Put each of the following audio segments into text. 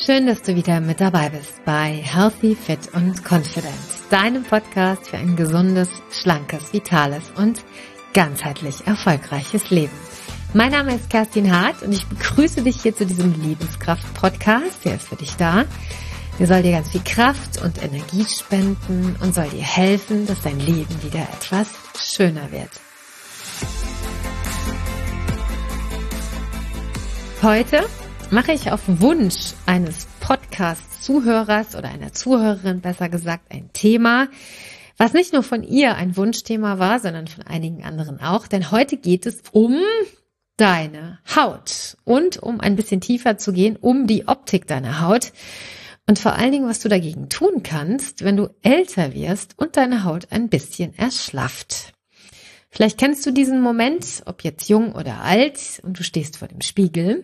Schön, dass du wieder mit dabei bist bei Healthy, Fit und Confident, deinem Podcast für ein gesundes, schlankes, vitales und ganzheitlich erfolgreiches Leben. Mein Name ist Kerstin Hart und ich begrüße dich hier zu diesem Lebenskraft-Podcast. Der ist für dich da. Der soll dir ganz viel Kraft und Energie spenden und soll dir helfen, dass dein Leben wieder etwas schöner wird. Heute mache ich auf Wunsch eines Podcast-Zuhörers oder einer Zuhörerin, besser gesagt, ein Thema, was nicht nur von ihr ein Wunschthema war, sondern von einigen anderen auch. Denn heute geht es um deine Haut und um ein bisschen tiefer zu gehen, um die Optik deiner Haut und vor allen Dingen, was du dagegen tun kannst, wenn du älter wirst und deine Haut ein bisschen erschlafft. Vielleicht kennst du diesen Moment, ob jetzt jung oder alt, und du stehst vor dem Spiegel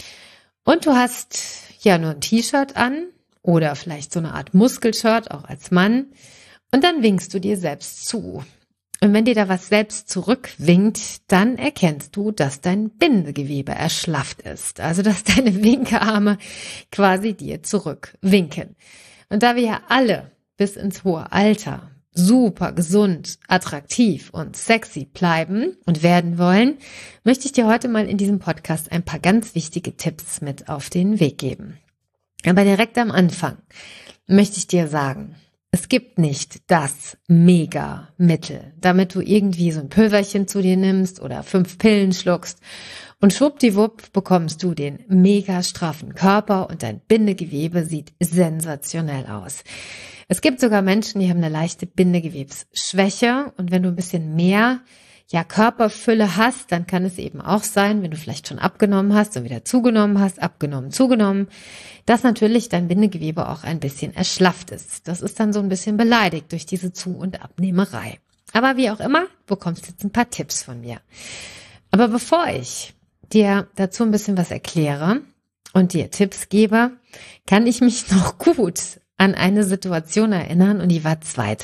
und du hast ja nur ein T-Shirt an oder vielleicht so eine Art Muskelshirt, auch als Mann, und dann winkst du dir selbst zu. Und wenn dir da was selbst zurückwinkt, dann erkennst du, dass dein Bindegewebe erschlafft ist. Also, dass deine Winkearme quasi dir zurückwinken. Und da wir ja alle bis ins hohe Alter super gesund, attraktiv und sexy bleiben und werden wollen, möchte ich dir heute mal in diesem Podcast ein paar ganz wichtige Tipps mit auf den Weg geben. Aber direkt am Anfang möchte ich dir sagen, es gibt nicht das Mega-Mittel, damit du irgendwie so ein Pülverchen zu dir nimmst oder 5 Pillen schluckst und schwuppdiwupp bekommst du den mega straffen Körper und dein Bindegewebe sieht sensationell aus. Es gibt sogar Menschen, die haben eine leichte Bindegewebsschwäche und wenn du ein bisschen mehr Körperfülle hast, dann kann es eben auch sein, wenn du vielleicht schon abgenommen hast und wieder zugenommen hast, abgenommen, zugenommen, dass natürlich dein Bindegewebe auch ein bisschen erschlafft ist. Das ist dann so ein bisschen beleidigt durch diese Zu- und Abnehmerei. Aber wie auch immer, du bekommst jetzt ein paar Tipps von mir. Aber bevor ich dir dazu ein bisschen was erkläre und dir Tipps gebe, kann ich mich noch gut an eine Situation erinnern und die war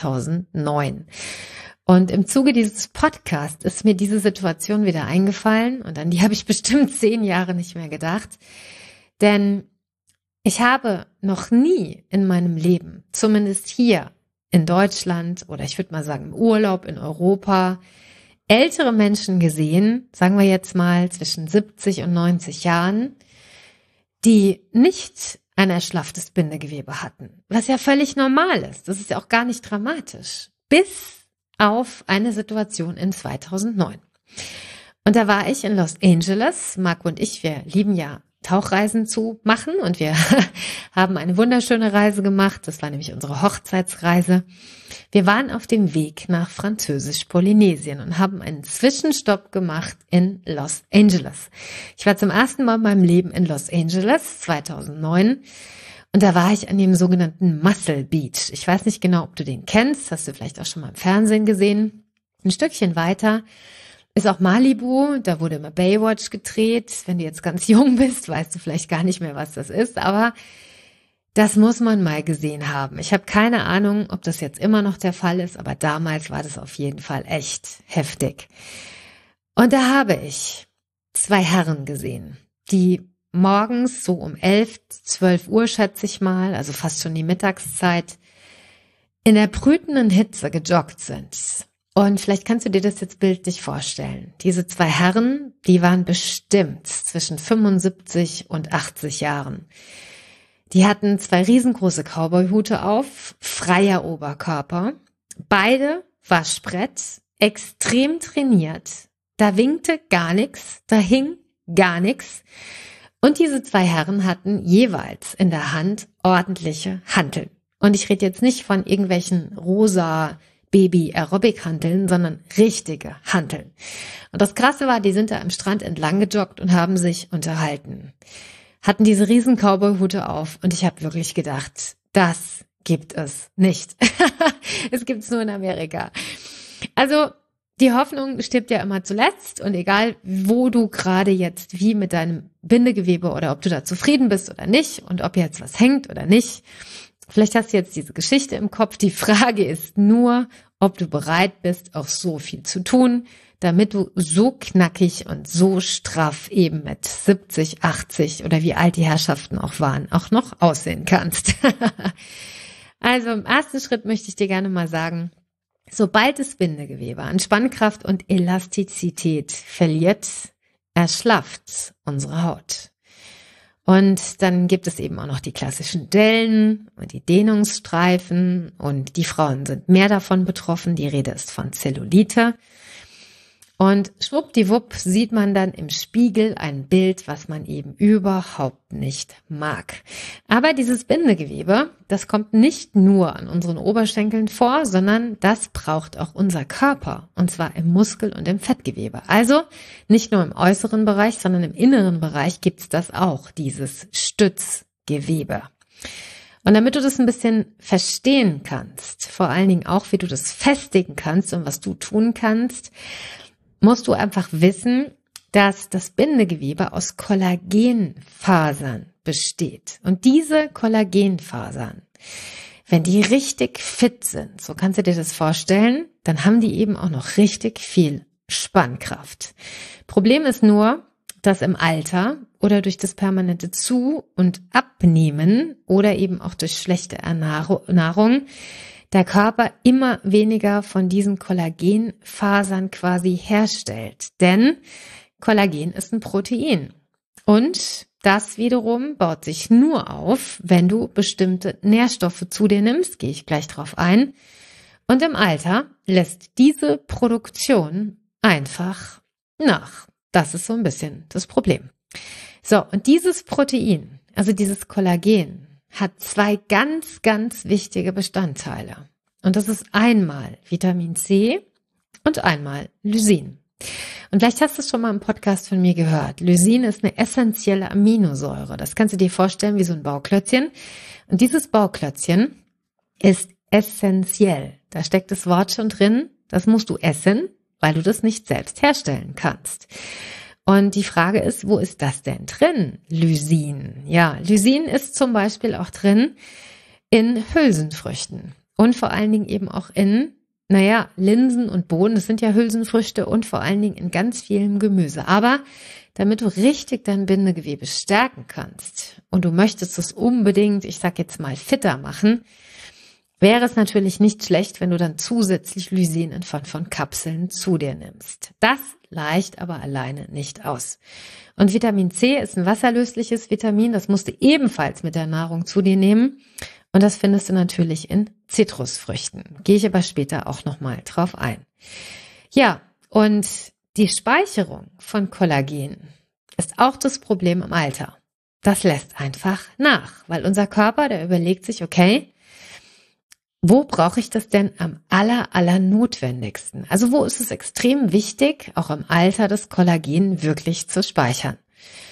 2009. Und im Zuge dieses Podcasts ist mir diese Situation wieder eingefallen und an die habe ich bestimmt 10 Jahre nicht mehr gedacht. Denn ich habe noch nie in meinem Leben, zumindest hier in Deutschland oder ich würde mal sagen im Urlaub in Europa, ältere Menschen gesehen, sagen wir jetzt mal zwischen 70 und 90 Jahren, die nicht ein erschlafftes Bindegewebe hatten, was ja völlig normal ist. Das ist ja auch gar nicht dramatisch. Bis auf eine Situation in 2009. Und da war ich in Los Angeles. Marco und ich, wir lieben ja Tauchreisen zu machen und wir haben eine wunderschöne Reise gemacht. Das war nämlich unsere Hochzeitsreise. Wir waren auf dem Weg nach Französisch-Polynesien und haben einen Zwischenstopp gemacht in Los Angeles. Ich war zum ersten Mal in meinem Leben in Los Angeles 2009 und da war ich an dem sogenannten Muscle Beach. Ich weiß nicht genau, ob du den kennst, hast du vielleicht auch schon mal im Fernsehen gesehen. Ein Stückchen weiter ist auch Malibu, da wurde immer Baywatch gedreht. Wenn du jetzt ganz jung bist, weißt du vielleicht gar nicht mehr, was das ist, aber das muss man mal gesehen haben. Ich habe keine Ahnung, ob das jetzt immer noch der Fall ist, aber damals war das auf jeden Fall echt heftig. Und da habe ich 2 Herren gesehen, die morgens so um 11, 12 Uhr, schätze ich mal, also fast schon die Mittagszeit, in der brütenden Hitze gejoggt sind. Und vielleicht kannst du dir das jetzt bildlich vorstellen. Diese 2 Herren, die waren bestimmt zwischen 75 und 80 Jahren. Die hatten 2 riesengroße Cowboyhute auf, freier Oberkörper, beide Waschbrett, extrem trainiert. Da winkte gar nichts, da hing gar nichts. Und diese 2 Herren hatten jeweils in der Hand ordentliche Hanteln. Und ich rede jetzt nicht von irgendwelchen rosa Baby-Aerobic-Hanteln, sondern richtige Hanteln. Und das Krasse war, die sind da am Strand entlang gejoggt und haben sich unterhalten. Hatten diese riesen Cowboy-Hute auf und ich habe wirklich gedacht, das gibt es nicht. Es gibt's nur in Amerika. Also die Hoffnung stirbt ja immer zuletzt und egal, wo du gerade jetzt wie mit deinem Bindegewebe oder ob du da zufrieden bist oder nicht und ob jetzt was hängt oder nicht, vielleicht hast du jetzt diese Geschichte im Kopf. Die Frage ist nur, ob du bereit bist, auch so viel zu tun, damit du so knackig und so straff eben mit 70, 80 oder wie alt die Herrschaften auch waren, auch noch aussehen kannst. Also im ersten Schritt möchte ich dir gerne mal sagen, sobald das Bindegewebe an Spannkraft und Elastizität verliert, erschlafft unsere Haut. Und dann gibt es eben auch noch die klassischen Dellen und die Dehnungsstreifen und die Frauen sind mehr davon betroffen. Die Rede ist von Zellulite. Und schwuppdiwupp sieht man dann im Spiegel ein Bild, was man eben überhaupt nicht mag. Aber dieses Bindegewebe, das kommt nicht nur an unseren Oberschenkeln vor, sondern das braucht auch unser Körper. Und zwar im Muskel- und im Fettgewebe. Also nicht nur im äußeren Bereich, sondern im inneren Bereich gibt's das auch, dieses Stützgewebe. Und damit du das ein bisschen verstehen kannst, vor allen Dingen auch, wie du das festigen kannst und was du tun kannst, musst du einfach wissen, dass das Bindegewebe aus Kollagenfasern besteht. Und diese Kollagenfasern, wenn die richtig fit sind, so kannst du dir das vorstellen, dann haben die eben auch noch richtig viel Spannkraft. Problem ist nur, dass im Alter oder durch das permanente Zu- und Abnehmen oder eben auch durch schlechte Nahrung der Körper immer weniger von diesen Kollagenfasern quasi herstellt. Denn Kollagen ist ein Protein. Und das wiederum baut sich nur auf, wenn du bestimmte Nährstoffe zu dir nimmst, gehe ich gleich drauf ein. Und im Alter lässt diese Produktion einfach nach. Das ist so ein bisschen das Problem. So, und dieses Protein, also dieses Kollagen, hat zwei ganz, ganz wichtige Bestandteile. Und das ist einmal Vitamin C und einmal Lysin. Und vielleicht hast du es schon mal im Podcast von mir gehört. Lysin ist eine essentielle Aminosäure. Das kannst du dir vorstellen wie so ein Bauklötzchen. Und dieses Bauklötzchen ist essentiell. Da steckt das Wort schon drin. Das musst du essen, weil du das nicht selbst herstellen kannst. Und die Frage ist, wo ist das denn drin? Lysin. Ja, Lysin ist zum Beispiel auch drin in Hülsenfrüchten und vor allen Dingen eben auch in, Linsen und Bohnen. Das sind ja Hülsenfrüchte und vor allen Dingen in ganz vielem Gemüse. Aber damit du richtig dein Bindegewebe stärken kannst und du möchtest es unbedingt, ich sag jetzt mal, fitter machen, wäre es natürlich nicht schlecht, wenn du dann zusätzlich Lysin in Form von Kapseln zu dir nimmst. Das reicht aber alleine nicht aus. Und Vitamin C ist ein wasserlösliches Vitamin, das musst du ebenfalls mit der Nahrung zu dir nehmen. Und das findest du natürlich in Zitrusfrüchten. Gehe ich aber später auch nochmal drauf ein. Ja, und die Speicherung von Kollagen ist auch das Problem im Alter. Das lässt einfach nach, weil unser Körper, der überlegt sich, okay, wo brauche ich das denn am allernotwendigsten? Also wo ist es extrem wichtig, auch im Alter das Kollagen wirklich zu speichern?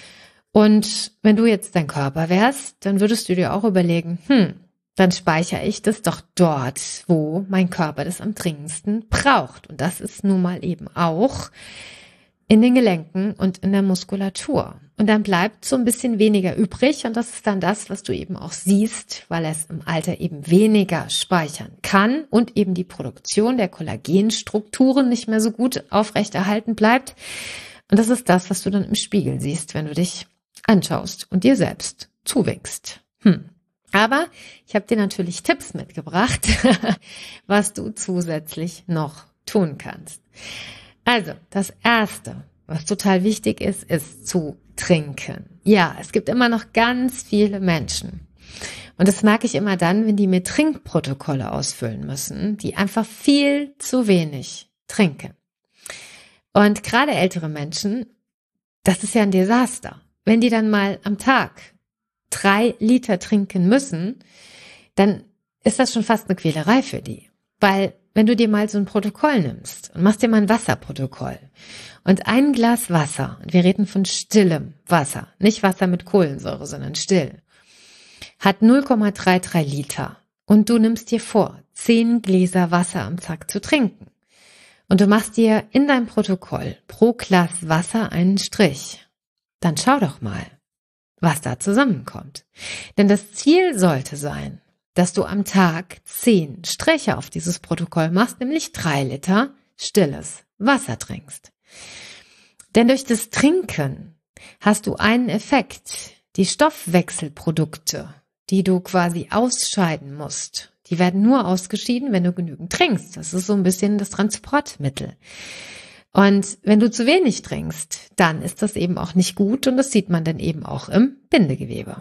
Und wenn du jetzt dein Körper wärst, dann würdest du dir auch überlegen, dann speichere ich das doch dort, wo mein Körper das am dringendsten braucht. Und das ist nun mal eben auch in den Gelenken und in der Muskulatur. Und dann bleibt so ein bisschen weniger übrig und das ist dann das, was du eben auch siehst, weil es im Alter eben weniger speichern kann und eben die Produktion der Kollagenstrukturen nicht mehr so gut aufrechterhalten bleibt. Und das ist das, was du dann im Spiegel siehst, wenn du dich anschaust und dir selbst zuwinkst. Aber ich habe dir natürlich Tipps mitgebracht, was du zusätzlich noch tun kannst. Also, das Erste, was total wichtig ist zu trinken. Ja, es gibt immer noch ganz viele Menschen. Und das merke ich immer dann, wenn die mir Trinkprotokolle ausfüllen müssen, die einfach viel zu wenig trinken. Und gerade ältere Menschen, das ist ja ein Desaster. Wenn die dann mal am Tag 3 Liter trinken müssen, dann ist das schon fast eine Quälerei für die. Weil wenn du dir mal so ein Protokoll nimmst und machst dir mal ein Wasserprotokoll und ein Glas Wasser, und wir reden von stillem Wasser, nicht Wasser mit Kohlensäure, sondern still, hat 0,33 Liter und du nimmst dir vor, 10 Gläser Wasser am Tag zu trinken und du machst dir in dein Protokoll pro Glas Wasser einen Strich, dann schau doch mal, was da zusammenkommt. Denn das Ziel sollte sein, dass du am Tag 10 Striche auf dieses Protokoll machst, nämlich 3 Liter stilles Wasser trinkst. Denn durch das Trinken hast du einen Effekt. Die Stoffwechselprodukte, die du quasi ausscheiden musst, die werden nur ausgeschieden, wenn du genügend trinkst. Das ist so ein bisschen das Transportmittel. Und wenn du zu wenig trinkst, dann ist das eben auch nicht gut und das sieht man dann eben auch im Bindegewebe.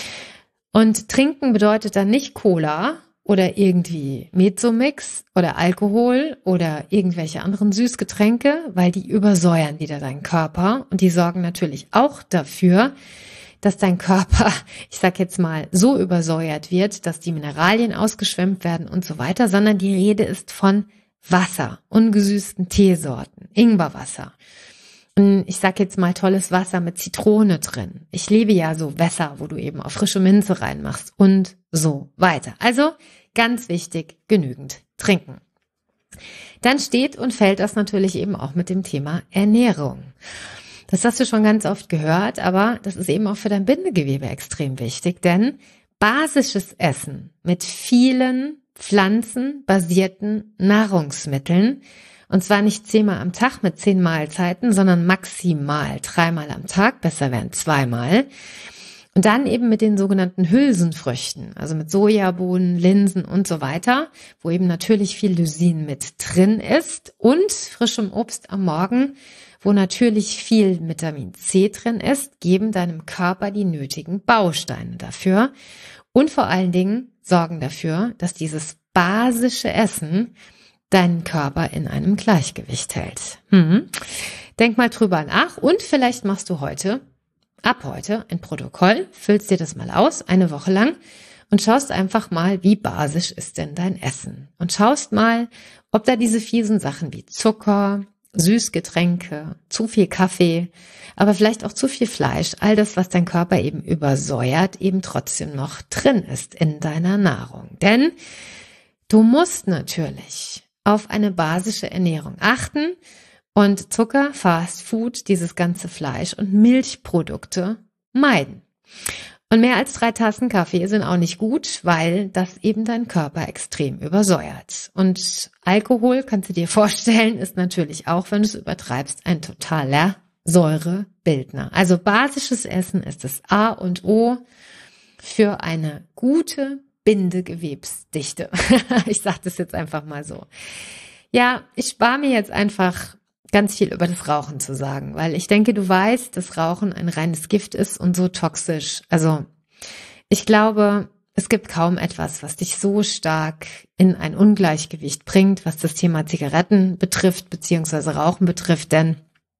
Und trinken bedeutet dann nicht Cola oder irgendwie Mezomix oder Alkohol oder irgendwelche anderen Süßgetränke, weil die übersäuern wieder deinen Körper und die sorgen natürlich auch dafür, dass dein Körper, ich sag jetzt mal, so übersäuert wird, dass die Mineralien ausgeschwemmt werden und so weiter, sondern die Rede ist von Wasser, ungesüßten Teesorten, Ingwerwasser. Ich sag jetzt mal tolles Wasser mit Zitrone drin. Ich liebe ja so Wässer, wo du eben auch frische Minze reinmachst und so weiter. Also ganz wichtig, genügend trinken. Dann steht und fällt das natürlich eben auch mit dem Thema Ernährung. Das hast du schon ganz oft gehört, aber das ist eben auch für dein Bindegewebe extrem wichtig, denn basisches Essen mit vielen pflanzenbasierten Nahrungsmitteln, und zwar nicht 10-mal am Tag mit 10 Mahlzeiten, sondern maximal 3-mal am Tag, besser wären 2-mal. Und dann eben mit den sogenannten Hülsenfrüchten, also mit Sojabohnen, Linsen und so weiter, wo eben natürlich viel Lysin mit drin ist und frischem Obst am Morgen, wo natürlich viel Vitamin C drin ist, geben deinem Körper die nötigen Bausteine dafür und vor allen Dingen sorgen dafür, dass dieses basische Essen deinen Körper in einem Gleichgewicht hält. Denk mal drüber nach und vielleicht machst du ab heute ein Protokoll, füllst dir das mal aus, eine Woche lang und schaust einfach mal, wie basisch ist denn dein Essen. Und schaust mal, ob da diese fiesen Sachen wie Zucker, Süßgetränke, zu viel Kaffee, aber vielleicht auch zu viel Fleisch, all das, was dein Körper eben übersäuert, eben trotzdem noch drin ist in deiner Nahrung. Denn du musst natürlich auf eine basische Ernährung achten und Zucker, Fast Food, dieses ganze Fleisch und Milchprodukte meiden. Und mehr als 3 Tassen Kaffee sind auch nicht gut, weil das eben dein Körper extrem übersäuert. Und Alkohol, kannst du dir vorstellen, ist natürlich auch, wenn du es übertreibst, ein totaler Säurebildner. Also basisches Essen ist das A und O für eine gute Bindegewebsdichte. Ich sage das jetzt einfach mal so. Ja, ich spare mir jetzt einfach ganz viel über das Rauchen zu sagen, weil ich denke, du weißt, dass Rauchen ein reines Gift ist und so toxisch. Also ich glaube, es gibt kaum etwas, was dich so stark in ein Ungleichgewicht bringt, was das Thema Zigaretten betrifft, beziehungsweise Rauchen betrifft, denn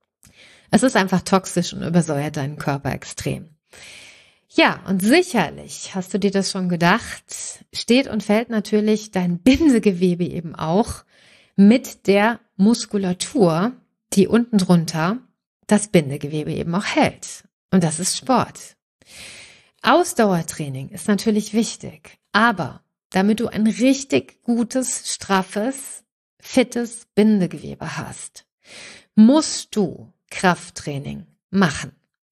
es ist einfach toxisch und übersäuert deinen Körper extrem. Ja, und sicherlich, hast du dir das schon gedacht, steht und fällt natürlich dein Bindegewebe eben auch mit der Muskulatur, die unten drunter das Bindegewebe eben auch hält. Und das ist Sport. Ausdauertraining ist natürlich wichtig, aber damit du ein richtig gutes, straffes, fittes Bindegewebe hast, musst du Krafttraining machen.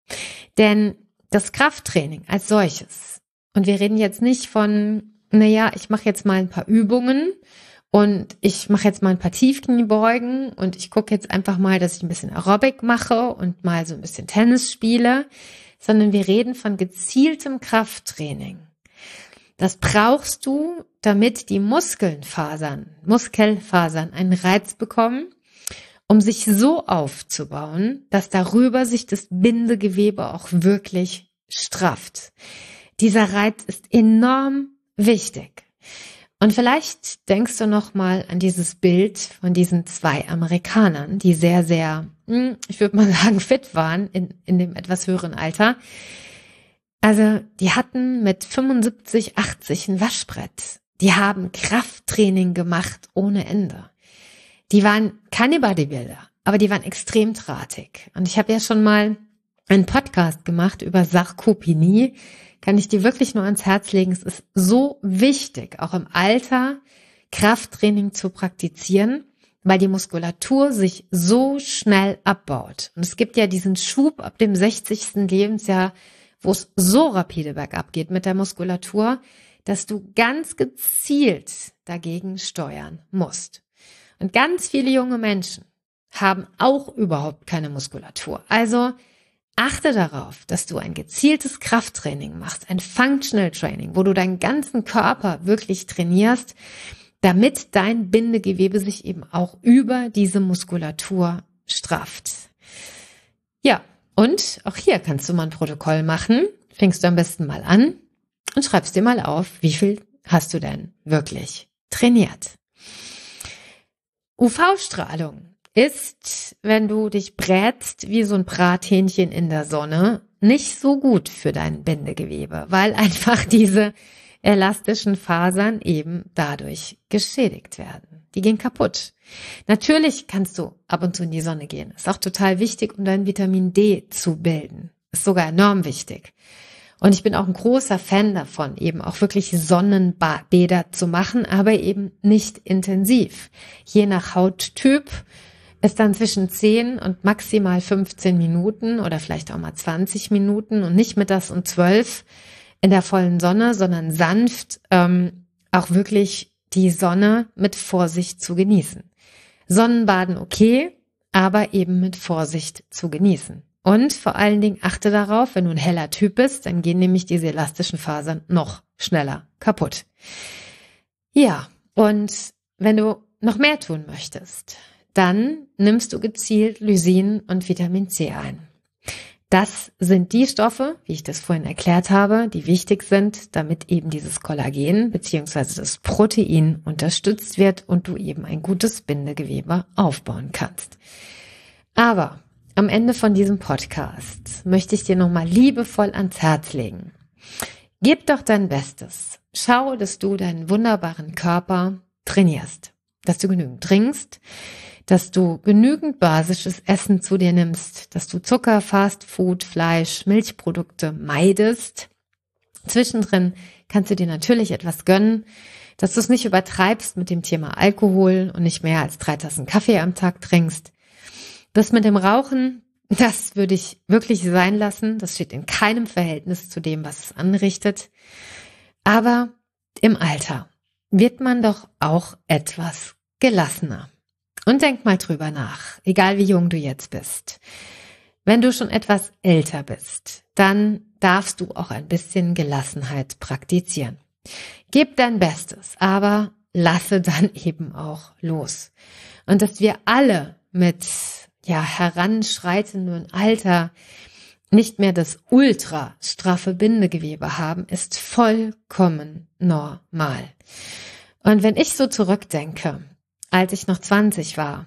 Denn das Krafttraining als solches, und wir reden jetzt nicht von, ich mache jetzt mal ein paar Übungen und ich mache jetzt mal ein paar Tiefkniebeugen und ich gucke jetzt einfach mal, dass ich ein bisschen Aerobic mache und mal so ein bisschen Tennis spiele, sondern wir reden von gezieltem Krafttraining. Das brauchst du, damit die Muskelfasern einen Reiz bekommen, um sich so aufzubauen, dass darüber sich das Bindegewebe auch wirklich strafft. Dieser Reiz ist enorm wichtig. Und vielleicht denkst du noch mal an dieses Bild von diesen 2 Amerikanern, die sehr, sehr, ich würde mal sagen, fit waren in dem etwas höheren Alter. Also die hatten mit 75, 80 ein Waschbrett. Die haben Krafttraining gemacht ohne Ende. Die waren keine Bodybuilder, aber die waren extrem drahtig. Und ich habe ja schon mal einen Podcast gemacht über Sarkopenie. Kann ich dir wirklich nur ans Herz legen. Es ist so wichtig, auch im Alter Krafttraining zu praktizieren, weil die Muskulatur sich so schnell abbaut. Und es gibt ja diesen Schub ab dem 60. Lebensjahr, wo es so rapide bergab geht mit der Muskulatur, dass du ganz gezielt dagegen steuern musst. Und ganz viele junge Menschen haben auch überhaupt keine Muskulatur. Also achte darauf, dass du ein gezieltes Krafttraining machst, ein Functional Training, wo du deinen ganzen Körper wirklich trainierst, damit dein Bindegewebe sich eben auch über diese Muskulatur strafft. Ja, und auch hier kannst du mal ein Protokoll machen. Fängst du am besten mal an und schreibst dir mal auf, wie viel hast du denn wirklich trainiert. UV-Strahlung ist, wenn du dich brätst wie so ein Brathähnchen in der Sonne, nicht so gut für dein Bindegewebe, weil einfach diese elastischen Fasern eben dadurch geschädigt werden. Die gehen kaputt. Natürlich kannst du ab und zu in die Sonne gehen. Ist auch total wichtig, um dein Vitamin D zu bilden. Ist sogar enorm wichtig. Und ich bin auch ein großer Fan davon, eben auch wirklich Sonnenbäder zu machen, aber eben nicht intensiv. Je nach Hauttyp ist dann zwischen 10 und maximal 15 Minuten oder vielleicht auch mal 20 Minuten und nicht mittags um 12 in der vollen Sonne, sondern sanft auch wirklich die Sonne mit Vorsicht zu genießen. Sonnenbaden okay, aber eben mit Vorsicht zu genießen. Und vor allen Dingen achte darauf, wenn du ein heller Typ bist, dann gehen nämlich diese elastischen Fasern noch schneller kaputt. Ja, und wenn du noch mehr tun möchtest, dann nimmst du gezielt Lysin und Vitamin C ein. Das sind die Stoffe, wie ich das vorhin erklärt habe, die wichtig sind, damit eben dieses Kollagen bzw. das Protein unterstützt wird und du eben ein gutes Bindegewebe aufbauen kannst. Aber am Ende von diesem Podcast möchte ich dir nochmal liebevoll ans Herz legen. Gib doch dein Bestes. Schau, dass du deinen wunderbaren Körper trainierst, dass du genügend trinkst, dass du genügend basisches Essen zu dir nimmst, dass du Zucker, Fastfood, Fleisch, Milchprodukte meidest. Zwischendrin kannst du dir natürlich etwas gönnen, dass du es nicht übertreibst mit dem Thema Alkohol und nicht mehr als 3 Tassen Kaffee am Tag trinkst. Das mit dem Rauchen, das würde ich wirklich sein lassen. Das steht in keinem Verhältnis zu dem, was es anrichtet. Aber im Alter wird man doch auch etwas gelassener. Und denk mal drüber nach, egal wie jung du jetzt bist. Wenn du schon etwas älter bist, dann darfst du auch ein bisschen Gelassenheit praktizieren. Gib dein Bestes, aber lasse dann eben auch los. Und dass wir alle mit heranschreitendem Alter nicht mehr das ultra straffe Bindegewebe haben, ist vollkommen normal. Und wenn ich so zurückdenke, als ich noch 20 war,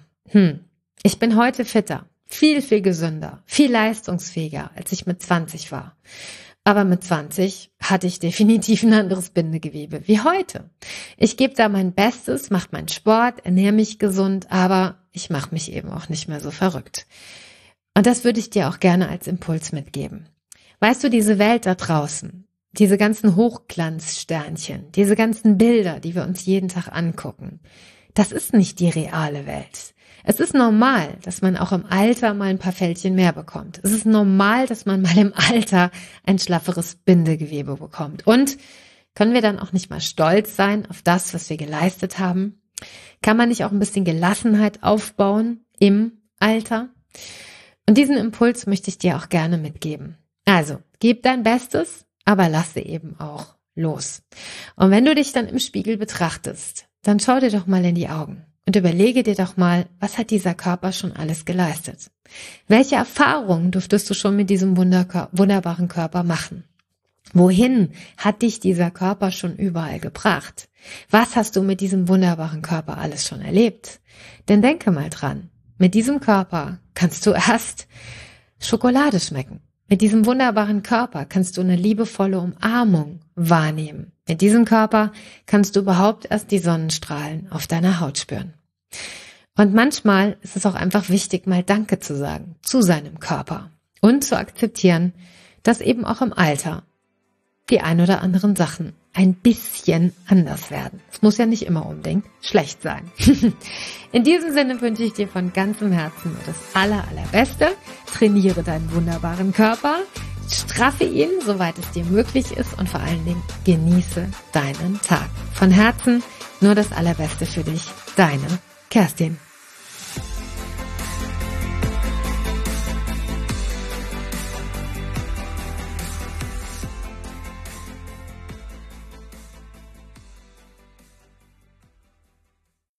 ich bin heute fitter, viel, viel gesünder, viel leistungsfähiger, als ich mit 20 war. Aber mit 20 hatte ich definitiv ein anderes Bindegewebe wie heute. Ich gebe da mein Bestes, mache meinen Sport, ernähre mich gesund, aber ich mache mich eben auch nicht mehr so verrückt. Und das würde ich dir auch gerne als Impuls mitgeben. Weißt du, diese Welt da draußen, diese ganzen Hochglanzsternchen, diese ganzen Bilder, die wir uns jeden Tag angucken, das ist nicht die reale Welt. Es ist normal, dass man auch im Alter mal ein paar Fältchen mehr bekommt. Es ist normal, dass man mal im Alter ein schlafferes Bindegewebe bekommt. Und können wir dann auch nicht mal stolz sein auf das, was wir geleistet haben? Kann man nicht auch ein bisschen Gelassenheit aufbauen im Alter? Und diesen Impuls möchte ich dir auch gerne mitgeben. Also, gib dein Bestes, aber lasse eben auch los. Und wenn du dich dann im Spiegel betrachtest, dann schau dir doch mal in die Augen und überlege dir doch mal, was hat dieser Körper schon alles geleistet? Welche Erfahrungen durftest du schon mit diesem wunderbaren Körper machen? Wohin hat dich dieser Körper schon überall gebracht? Was hast du mit diesem wunderbaren Körper alles schon erlebt? Denn denke mal dran, mit diesem Körper kannst du erst Schokolade schmecken. Mit diesem wunderbaren Körper kannst du eine liebevolle Umarmung wahrnehmen. Mit diesem Körper kannst du überhaupt erst die Sonnenstrahlen auf deiner Haut spüren. Und manchmal ist es auch einfach wichtig, mal Danke zu sagen zu seinem Körper und zu akzeptieren, dass eben auch im Alter die ein oder anderen Sachen ein bisschen anders werden. Es muss ja nicht immer unbedingt schlecht sein. In diesem Sinne wünsche ich dir von ganzem Herzen nur das Allerbeste. Trainiere deinen wunderbaren Körper, straffe ihn, soweit es dir möglich ist und vor allen Dingen genieße deinen Tag. Von Herzen nur das Allerbeste für dich, deine Kerstin.